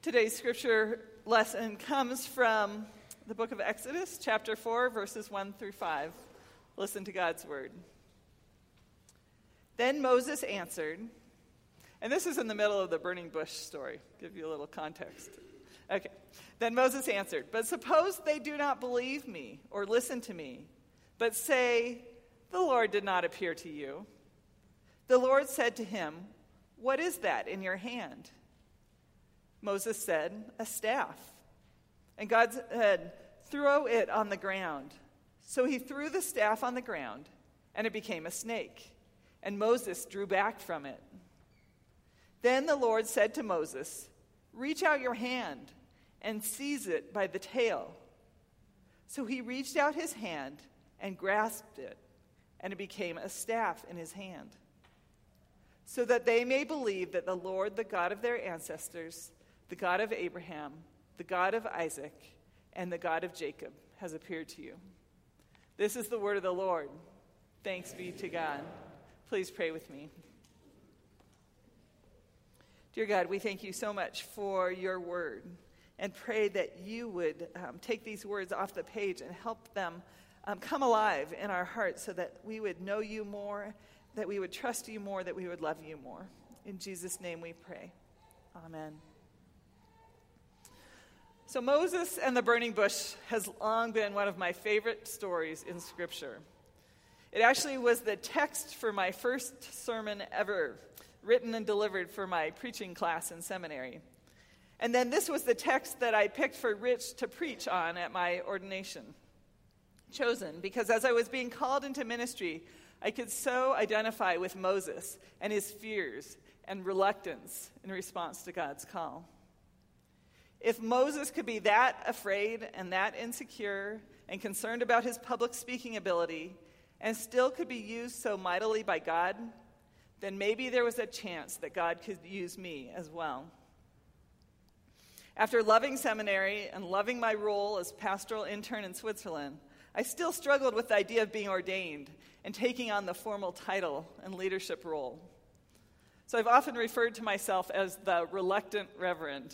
Today's scripture lesson comes from the book of Exodus, chapter 4, verses 1 through 5. Listen to God's word. Then Moses answered, and this is in the middle of the burning bush story. Give you a little context. Okay. Then Moses answered, but suppose they do not believe me or listen to me, but say, the Lord did not appear to you. The Lord said to him, what is that in your hand? Moses said, a staff. And God said, throw it on the ground. So he threw the staff on the ground, and it became a snake. And Moses drew back from it. Then the Lord said to Moses, reach out your hand and seize it by the tail. So he reached out his hand and grasped it, and it became a staff in his hand. So that they may believe that the Lord, the God of their ancestors, the God of Abraham, the God of Isaac, and the God of Jacob has appeared to you. This is the word of the Lord. Thanks be to God. Please pray with me. Dear God, we thank you so much for your word and pray that you would take these words off the page and help them come alive in our hearts so that we would know you more, that we would trust you more, that we would love you more. In Jesus' name we pray. Amen. So Moses and the burning bush has long been one of my favorite stories in Scripture. It actually was the text for my first sermon ever, written and delivered for my preaching class in seminary. And then this was the text that I picked for Rich to preach on at my ordination. Chosen because as I was being called into ministry, I could so identify with Moses and his fears and reluctance in response to God's call. If Moses could be that afraid and that insecure and concerned about his public speaking ability and still could be used so mightily by God, then maybe there was a chance that God could use me as well. After loving seminary and loving my role as pastoral intern in Switzerland, I still struggled with the idea of being ordained and taking on the formal title and leadership role. So I've often referred to myself as the reluctant reverend.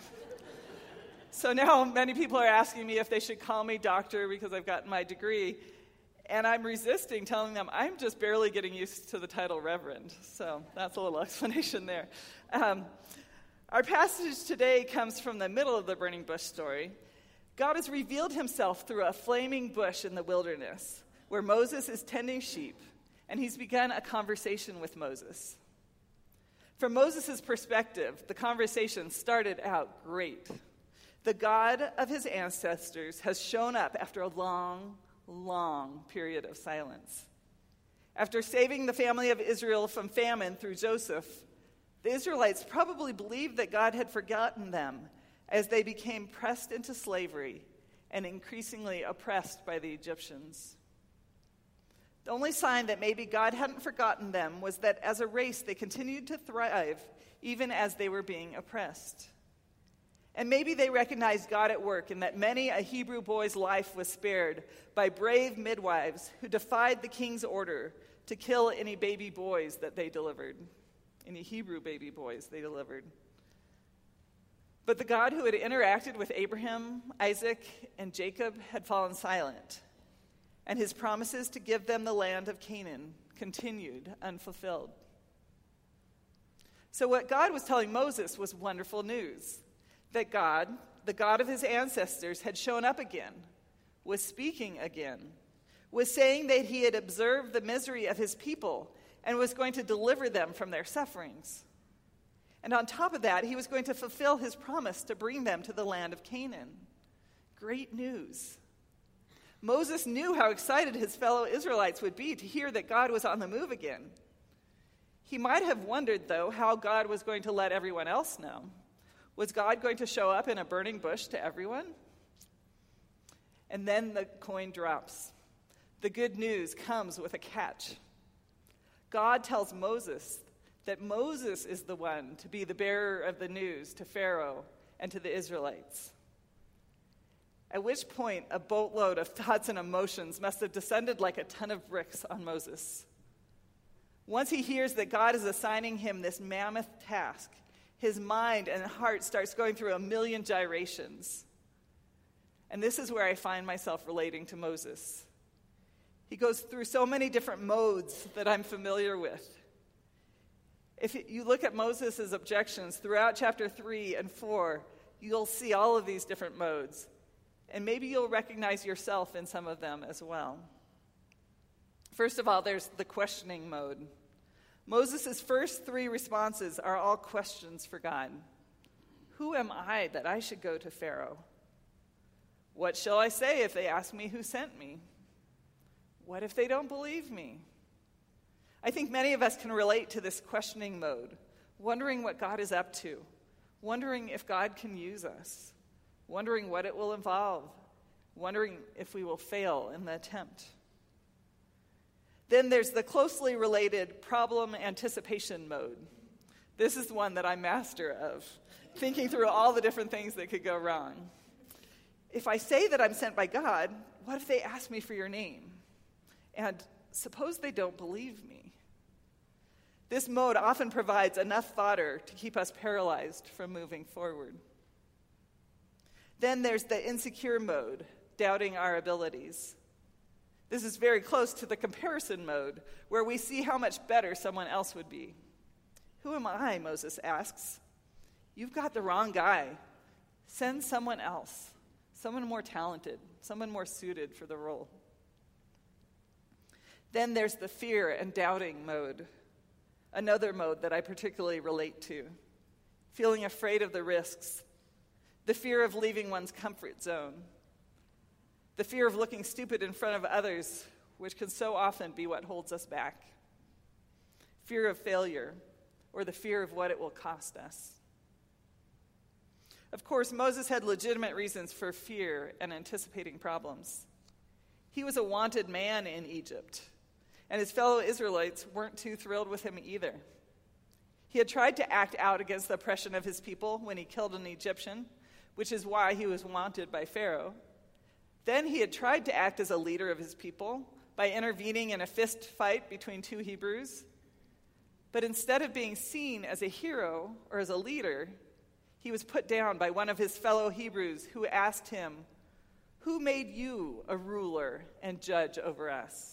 So now many people are asking me if they should call me doctor because I've gotten my degree. And I'm resisting telling them I'm just barely getting used to the title reverend. So that's a little explanation there. Our passage today comes from the middle of the burning bush story. God has revealed himself through a flaming bush in the wilderness where Moses is tending sheep, and he's begun a conversation with Moses. From Moses' perspective, the conversation started out great. The God of his ancestors has shown up after a long period of silence. After saving the family of Israel from famine through Joseph, the Israelites probably believed that God had forgotten them as they became pressed into slavery and increasingly oppressed by the Egyptians. The only sign that maybe God hadn't forgotten them was that as a race they continued to thrive even as they were being oppressed. And maybe they recognized God at work in that many a Hebrew boy's life was spared by brave midwives who defied the king's order to kill any baby boys that they delivered, any Hebrew baby boys they delivered. But the God who had interacted with Abraham, Isaac, and Jacob had fallen silent, and his promises to give them the land of Canaan continued unfulfilled. So what God was telling Moses was wonderful news. That God, the God of his ancestors, had shown up again, was speaking again, was saying that he had observed the misery of his people and was going to deliver them from their sufferings. And on top of that, he was going to fulfill his promise to bring them to the land of Canaan. Great news. Moses knew how excited his fellow Israelites would be to hear that God was on the move again. He might have wondered, though, how God was going to let everyone else know. Was God going to show up in a burning bush to everyone? And then the coin drops. The good news comes with a catch. God tells Moses that Moses is the one to be the bearer of the news to Pharaoh and to the Israelites. At which point, a boatload of thoughts and emotions must have descended like a ton of bricks on Moses. Once he hears that God is assigning him this mammoth task, His mind and heart starts going through a million gyrations. And this is where I find myself relating to Moses. He goes through so many different modes that I'm familiar with. If you look at Moses' objections throughout chapter 3 and 4, you'll see all of these different modes. And maybe you'll recognize yourself in some of them as well. First of all, there's the questioning mode. Moses' first 3 responses are all questions for God. Who am I that I should go to Pharaoh? What shall I say if they ask me who sent me? What if they don't believe me? I think many of us can relate to this questioning mode, wondering what God is up to, wondering if God can use us, wondering what it will involve, wondering if we will fail in the attempt. Then there's the closely related problem anticipation mode. This is the one that I'm master of, thinking through all the different things that could go wrong. If I say that I'm sent by God, what if they ask me for your name? And suppose they don't believe me? This mode often provides enough fodder to keep us paralyzed from moving forward. Then there's the insecure mode, doubting our abilities. This is very close to the comparison mode, where we see how much better someone else would be. Who am I, Moses asks. You've got the wrong guy. Send someone else, someone more talented, someone more suited for the role. Then there's the fear and doubting mode, another mode that I particularly relate to. Feeling afraid of the risks, the fear of leaving one's comfort zone, the fear of looking stupid in front of others, which can so often be what holds us back. Fear of failure, or the fear of what it will cost us. Of course, Moses had legitimate reasons for fear and anticipating problems. He was a wanted man in Egypt, and his fellow Israelites weren't too thrilled with him either. He had tried to act out against the oppression of his people when he killed an Egyptian, which is why he was wanted by Pharaoh. Then he had tried to act as a leader of his people by intervening in a fist fight between 2 Hebrews. But instead of being seen as a hero or as a leader, he was put down by one of his fellow Hebrews who asked him, "Who made you a ruler and judge over us?"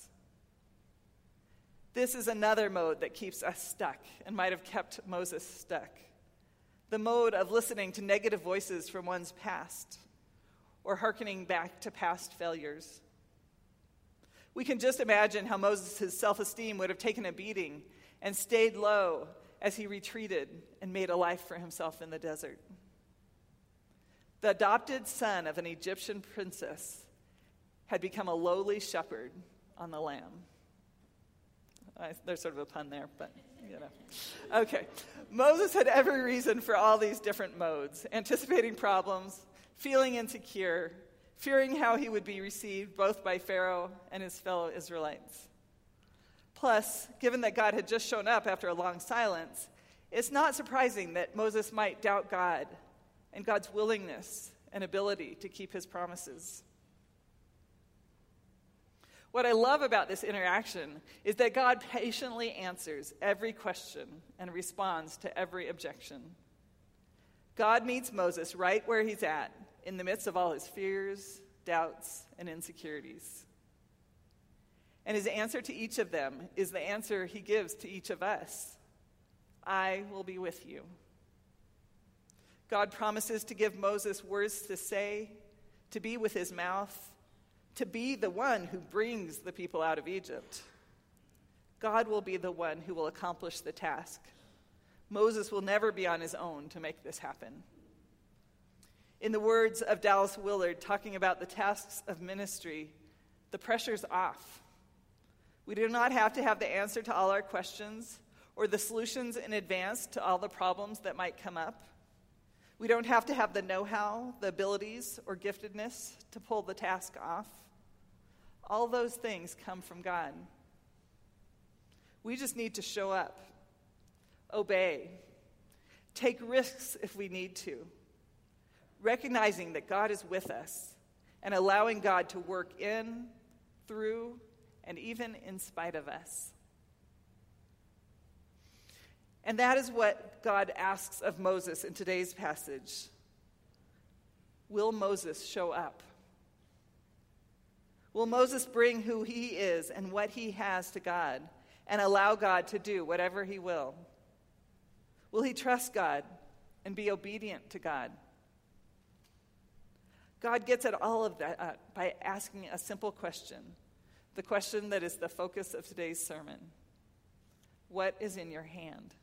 This is another mode that keeps us stuck and might have kept Moses stuck. The mode of listening to negative voices from one's past or hearkening back to past failures. We can just imagine how Moses' self-esteem would have taken a beating and stayed low as he retreated and made a life for himself in the desert. The adopted son of an Egyptian princess had become a lowly shepherd on the lamb. There's sort of a pun there, but, you know. Okay. Moses had every reason for all these different modes, anticipating problems, feeling insecure, fearing how he would be received both by Pharaoh and his fellow Israelites. Plus, given that God had just shown up after a long silence, it's not surprising that Moses might doubt God and God's willingness and ability to keep his promises. What I love about this interaction is that God patiently answers every question and responds to every objection. God meets Moses right where he's at, in the midst of all his fears, doubts, and insecurities. And his answer to each of them is the answer he gives to each of us. I will be with you. God promises to give Moses words to say, to be with his mouth, to be the one who brings the people out of Egypt. God will be the one who will accomplish the task. Moses will never be on his own to make this happen. In the words of Dallas Willard, talking about the tasks of ministry, the pressure's off. We do not have to have the answer to all our questions or the solutions in advance to all the problems that might come up. We don't have to have the know-how, the abilities, or giftedness to pull the task off. All those things come from God. We just need to show up, obey, take risks if we need to, recognizing that God is with us and allowing God to work in, through, and even in spite of us. And that is what God asks of Moses in today's passage. Will Moses show up? Will Moses bring who he is and what he has to God and allow God to do whatever he will? Will he trust God and be obedient to God? God gets at all of that by asking a simple question, the question that is the focus of today's sermon. What is in your hand?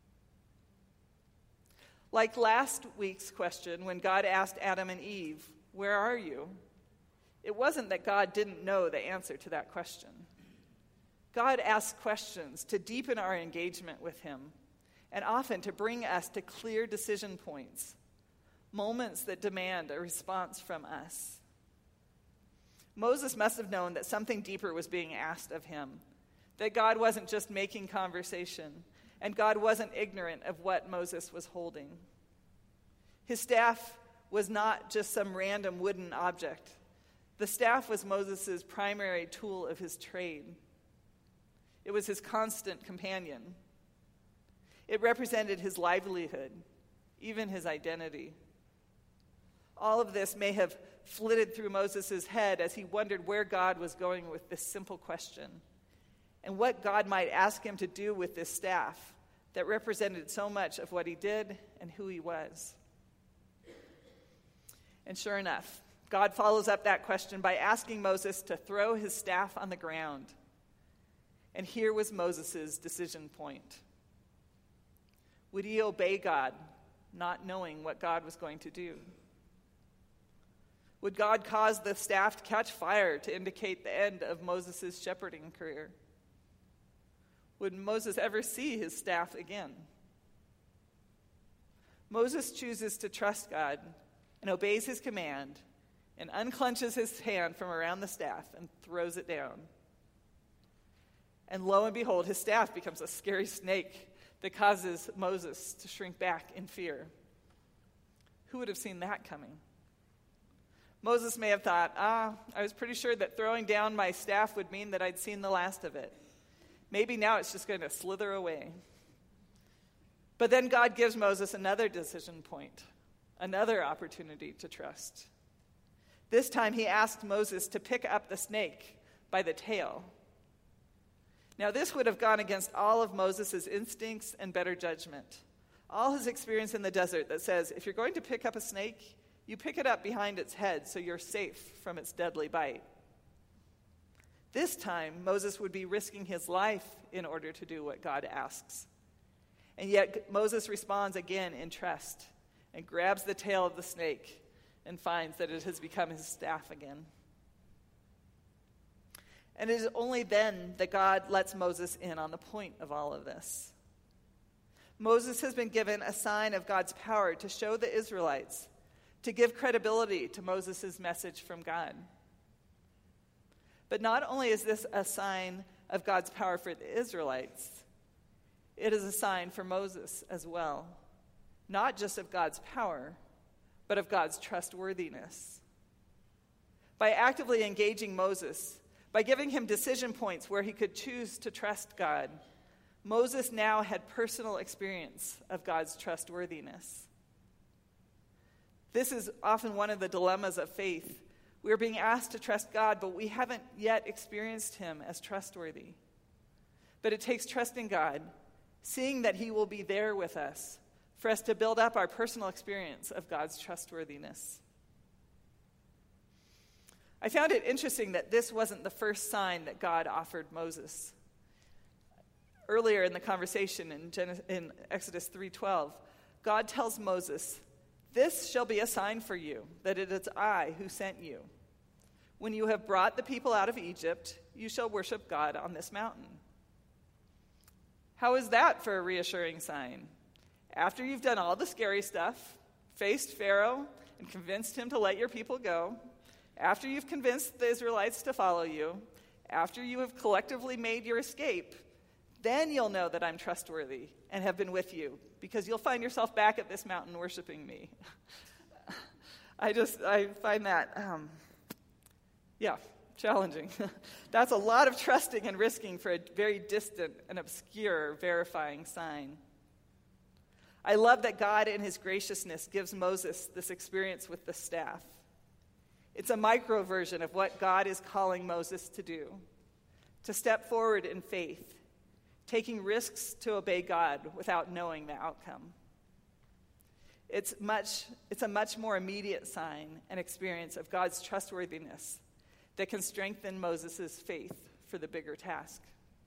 Like last week's question, when God asked Adam and Eve, "Where are you?" It wasn't that God didn't know the answer to that question. God asks questions to deepen our engagement with him, and often to bring us to clear decision points, moments that demand a response from us. Moses must have known that something deeper was being asked of him, that God wasn't just making conversation, and God wasn't ignorant of what Moses was holding. His staff was not just some random wooden object. The staff was Moses' primary tool of his trade. It was his constant companion. It represented his livelihood, even his identity. All of this may have flitted through Moses' head as he wondered where God was going with this simple question, and what God might ask him to do with this staff that represented so much of what he did and who he was. And sure enough, God follows up that question by asking Moses to throw his staff on the ground. And here was Moses' decision point. Would he obey God, not knowing what God was going to do? Would God cause the staff to catch fire to indicate the end of Moses' shepherding career? Would Moses ever see his staff again? Moses chooses to trust God and obeys his command and unclenches his hand from around the staff and throws it down. And lo and behold, his staff becomes a scary snake that causes Moses to shrink back in fear. Who would have seen that coming? Moses may have thought, I was pretty sure that throwing down my staff would mean that I'd seen the last of it. Maybe now it's just going to slither away. But then God gives Moses another decision point, another opportunity to trust. This time he asked Moses to pick up the snake by the tail. Now this would have gone against all of Moses' instincts and better judgment, all his experience in the desert that says, if you're going to pick up a snake, you pick it up behind its head so you're safe from its deadly bite. This time, Moses would be risking his life in order to do what God asks. And yet Moses responds again in trust and grabs the tail of the snake and finds that it has become his staff again. And it is only then that God lets Moses in on the point of all of this. Moses has been given a sign of God's power to show the Israelites, to give credibility to Moses' message from God. But not only is this a sign of God's power for the Israelites, it is a sign for Moses as well. Not just of God's power, but of God's trustworthiness. By actively engaging Moses, by giving him decision points where he could choose to trust God, Moses now had personal experience of God's trustworthiness. This is often one of the dilemmas of faith. We are being asked to trust God, but we haven't yet experienced him as trustworthy. But it takes trusting God, seeing that he will be there with us, for us to build up our personal experience of God's trustworthiness. I found it interesting that this wasn't the first sign that God offered Moses. Earlier in the conversation in Exodus 3:12, God tells Moses, "This shall be a sign for you, that it is I who sent you. When you have brought the people out of Egypt, you shall worship God on this mountain." How is that for a reassuring sign? After you've done all the scary stuff, faced Pharaoh and convinced him to let your people go, after you've convinced the Israelites to follow you, after you have collectively made your escape, then you'll know that I'm trustworthy and have been with you, because you'll find yourself back at this mountain worshiping me. I find that, challenging. That's a lot of trusting and risking for a very distant and obscure verifying sign. I love that God in his graciousness gives Moses this experience with the staff. It's a micro version of what God is calling Moses to do, to step forward in faith, taking risks to obey God without knowing the outcome. It's a much more immediate sign and experience of God's trustworthiness that can strengthen Moses' faith for the bigger task.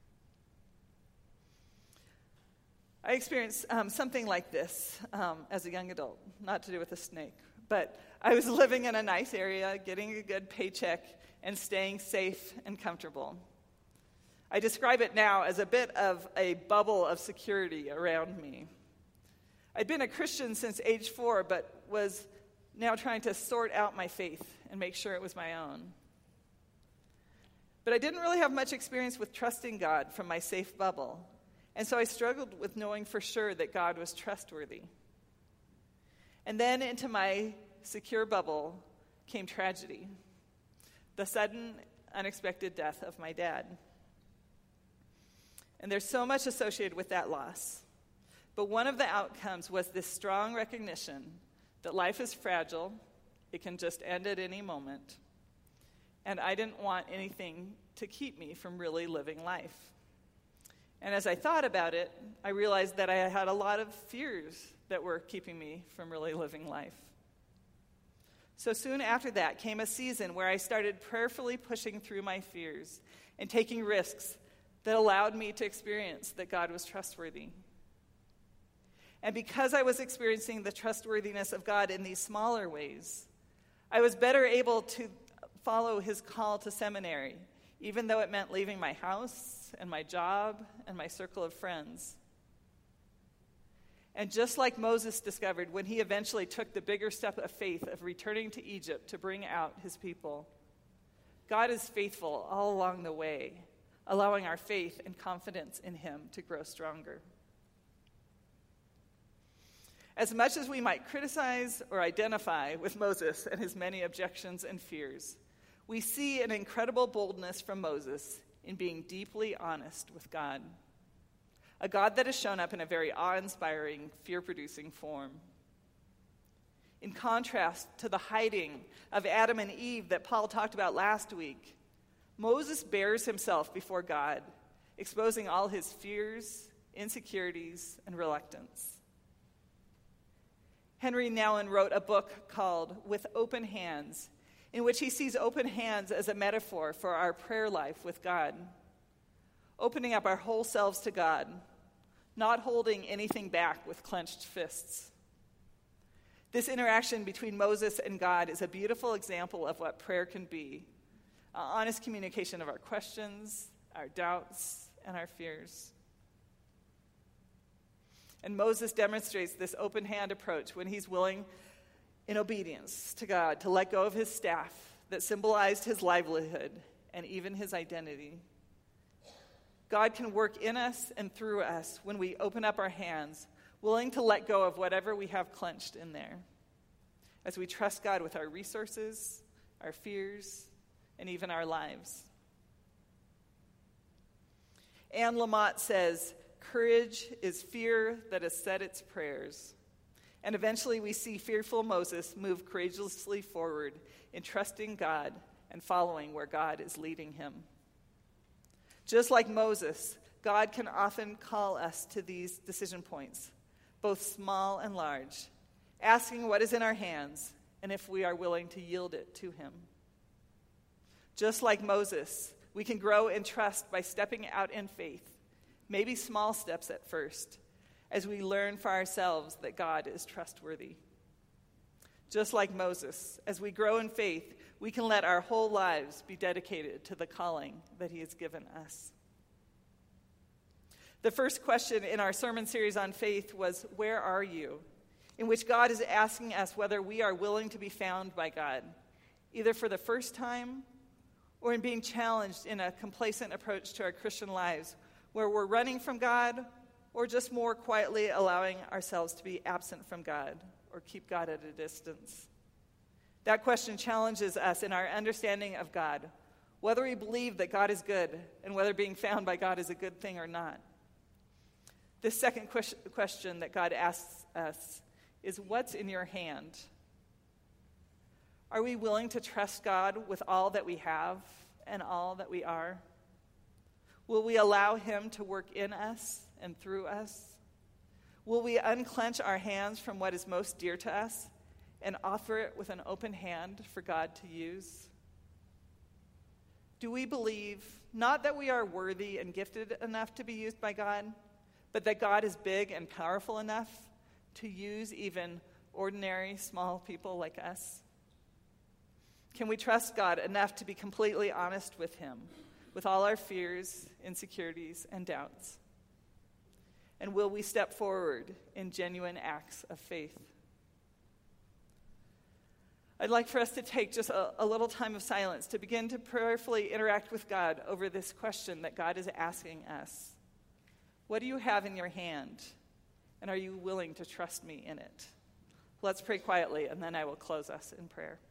I experienced something like this as a young adult, not to do with a snake, but I was living in a nice area, getting a good paycheck, and staying safe and comfortable. I describe it now as a bit of a bubble of security around me. I'd been a Christian since age 4, but was now trying to sort out my faith and make sure it was my own. But I didn't really have much experience with trusting God from my safe bubble, and so I struggled with knowing for sure that God was trustworthy. And then into my secure bubble came tragedy, the sudden, unexpected death of my dad. And there's so much associated with that loss. But one of the outcomes was this strong recognition that life is fragile, it can just end at any moment, and I didn't want anything to keep me from really living life. And as I thought about it, I realized that I had a lot of fears that were keeping me from really living life. So soon after that came a season where I started prayerfully pushing through my fears and taking risks that allowed me to experience that God was trustworthy. And because I was experiencing the trustworthiness of God in these smaller ways, I was better able to follow his call to seminary, even though it meant leaving my house and my job and my circle of friends. And just like Moses discovered when he eventually took the bigger step of faith of returning to Egypt to bring out his people, God is faithful all along the way, allowing our faith and confidence in him to grow stronger. As much as we might criticize or identify with Moses and his many objections and fears, we see an incredible boldness from Moses in being deeply honest with God, a God that has shown up in a very awe-inspiring, fear-producing form. In contrast to the hiding of Adam and Eve that Paul talked about last week, Moses bears himself before God, exposing all his fears, insecurities, and reluctance. Henry Nouwen wrote a book called With Open Hands, in which he sees open hands as a metaphor for our prayer life with God, opening up our whole selves to God, not holding anything back with clenched fists. This interaction between Moses and God is a beautiful example of what prayer can be, an honest communication of our questions, our doubts, and our fears. And Moses demonstrates this open hand approach when he's willing, in obedience to God, to let go of his staff that symbolized his livelihood and even his identity. God can work in us and through us when we open up our hands, willing to let go of whatever we have clenched in there, as we trust God with our resources, our fears, and even our lives. Anne Lamott says, "Courage is fear that has said its prayers." And eventually we see fearful Moses move courageously forward in trusting God and following where God is leading him. Just like Moses, God can often call us to these decision points, both small and large, asking what is in our hands and if we are willing to yield it to him. Just like Moses, we can grow in trust by stepping out in faith, maybe small steps at first, as we learn for ourselves that God is trustworthy. Just like Moses, as we grow in faith, we can let our whole lives be dedicated to the calling that he has given us. The first question in our sermon series on faith was, "Where are you?" in which God is asking us whether we are willing to be found by God, either for the first time or in being challenged in a complacent approach to our Christian lives, where we're running from God or just more quietly allowing ourselves to be absent from God or keep God at a distance. That question challenges us in our understanding of God, whether we believe that God is good and whether being found by God is a good thing or not. This second question that God asks us is, what's in your hand? Are we willing to trust God with all that we have and all that we are? Will we allow him to work in us and through us? Will we unclench our hands from what is most dear to us and offer it with an open hand for God to use? Do we believe not that we are worthy and gifted enough to be used by God, but that God is big and powerful enough to use even ordinary, small people like us? Can we trust God enough to be completely honest with him, with all our fears, insecurities, and doubts? And will we step forward in genuine acts of faith? I'd like for us to take just a little time of silence to begin to prayerfully interact with God over this question that God is asking us. What do you have in your hand? And are you willing to trust me in it? Let's pray quietly, and then I will close us in prayer.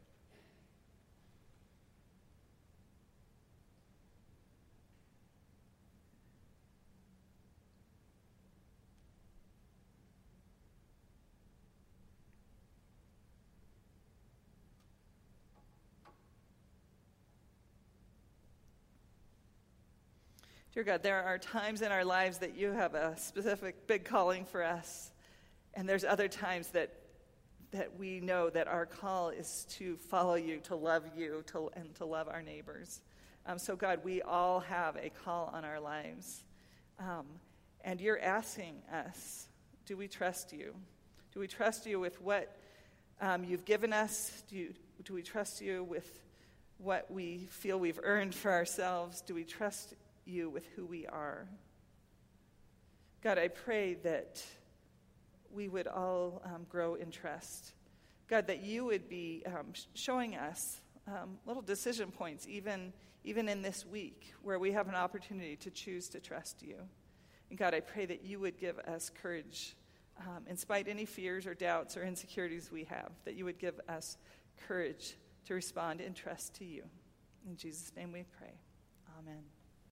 Dear God, there are times in our lives that you have a specific big calling for us, and there's other times that we know that our call is to follow you, to love you, and to love our neighbors. So God, we all have a call on our lives, and you're asking us, do we trust you? Do we trust you with what you've given us? Do we trust you with what we feel we've earned for ourselves? Do we trust you with who we are? God, I pray that we would all grow in trust. God, that you would be showing us little decision points, even in this week, where we have an opportunity to choose to trust you. And God, I pray that you would give us courage, in spite of any fears or doubts or insecurities we have, that you would give us courage to respond in trust to you. In Jesus' name we pray. Amen.